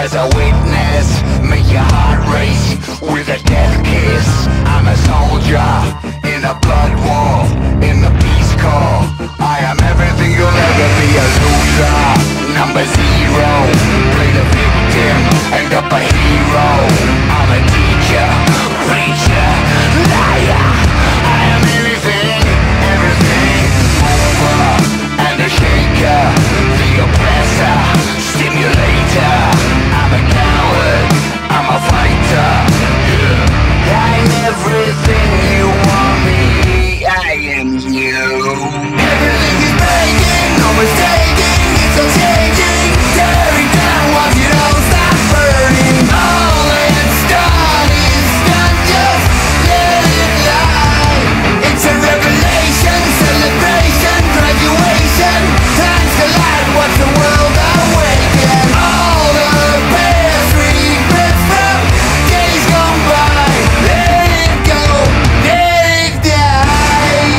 as a witness, make your heart race with a death kiss. I'm a soldier in a blood war, in the peace corps. I am everything you'll ever be, a loser, number zero. Play the victim, end up a hero. I'm a teacher, preacher, liar. I am anything, everything, mover and a shaker, the oppressor, stimulator. I'm a coward, I'm a fighter, yeah. I'm everything you want me, I am you. Everything is breaking, no mistaking, it's all changing, tearing down what you don't stop burning. All it's done is done, just let it lie. It's a revelation, celebration, graduation. Time's collide, watch the world awaken. All the past regrets from days gone by. Let it go, let it die.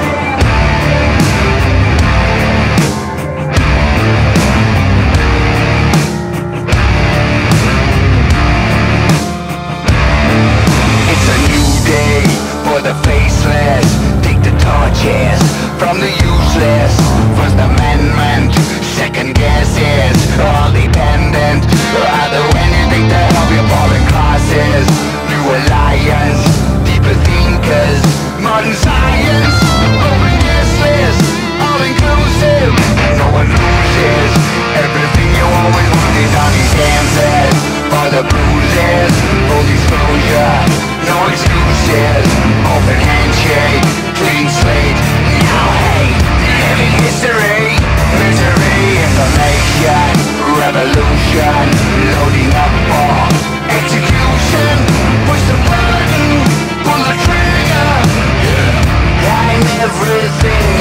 It's a new day for the faceless. Take the torches from the useless. First amendment, second guesses, all dependent. I'll do anything to help your fallen classes. New alliance, deeper thinkers, modern science, open guest list, all inclusive. No one loses, everything you always wanted on these dances. For the bruises, full disclosure, no excuses. Open handshake, clean slate, no hate. Living history, misery, information, revolution. Loading up for execution. Push the button, pull the trigger, yeah. I'm everything